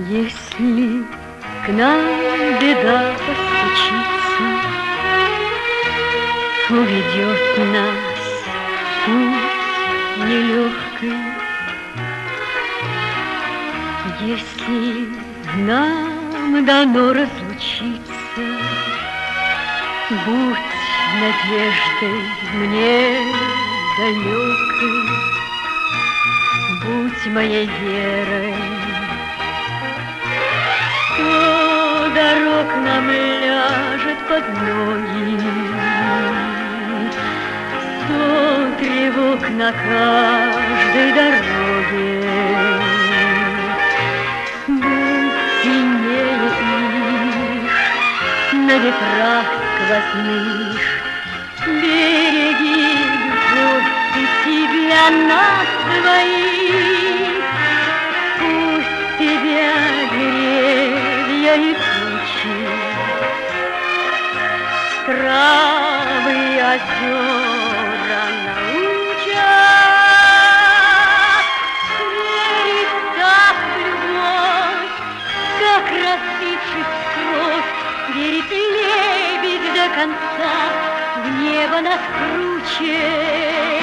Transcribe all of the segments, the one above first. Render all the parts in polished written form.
Если к нам беда постучится, уведет нас путь нелегкий. Если нам дано разлучиться, будь надеждой мне далекой, будь моей верой. Сто дорог нам ляжет под ноги, сто тревог на каждой дороге. Будь сильнее их на ветрах сквозных, береги, любовь, ты себя нас двоих. Пусть тебя деревья и тучи, травы и озера научат верить так в любовь, как рассыпшись в кровь, верит лебедь до конца, в небо нас круче.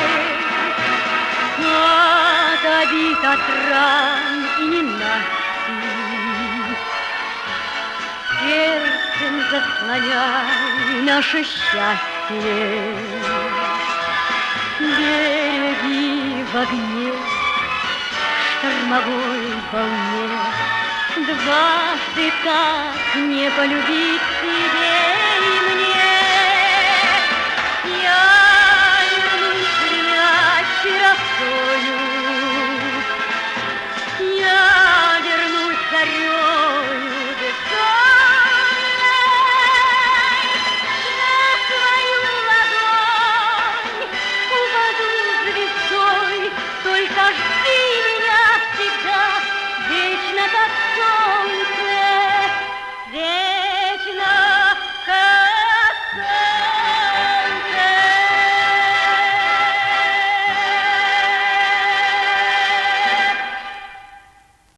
От обид, от ран и ненастий сердцем заслоняй наше счастье. Береги в огне, штормовой волне, дважды так не полюбить тебе и мне.